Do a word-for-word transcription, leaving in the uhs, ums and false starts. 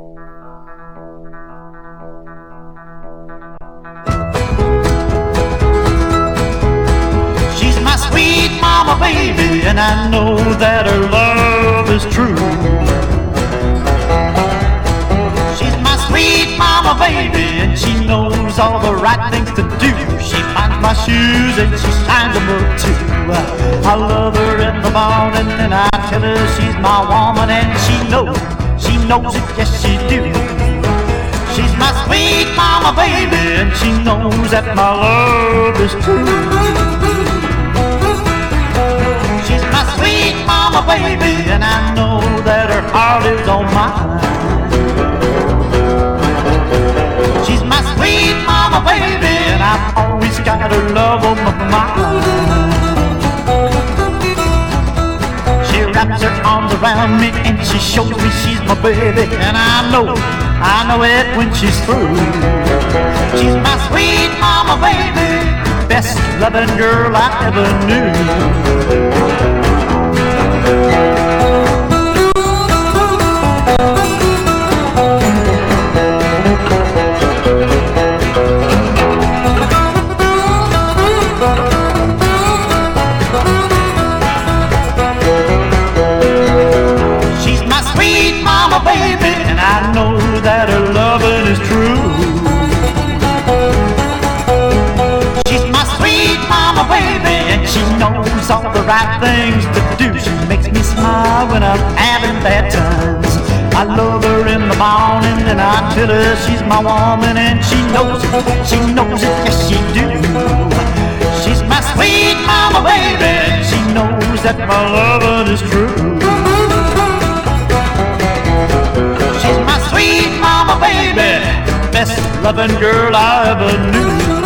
She's my sweet mama baby, and I know that her love is true. She's my sweet mama baby, and she knows all the right things to do. She finds my shoes and she shines them up too. I love her in the morning and I tell her she's my woman, and she knows, she knows it, yes she do. She's my sweet mama baby, and she knows that my love is true. She's my sweet mama baby, and I know that her heart is on mine. She's my sweet mama baby, and I've always got her love on my mind. She wraps her arms around me and she shows me she's my baby, and I know, I know it when she's through. She's my sweet mama baby, best loving girl I ever knew. Baby, and I know that her loving is true. She's my sweet mama baby, and she knows all the right things to do. She makes me smile when I'm having bad times. I love her in the morning and I tell her she's my woman, and she knows it, she knows it, yes she do. She's my sweet mama baby, and she knows that my loving is true. She's my sweet mama baby, best loving girl I ever knew.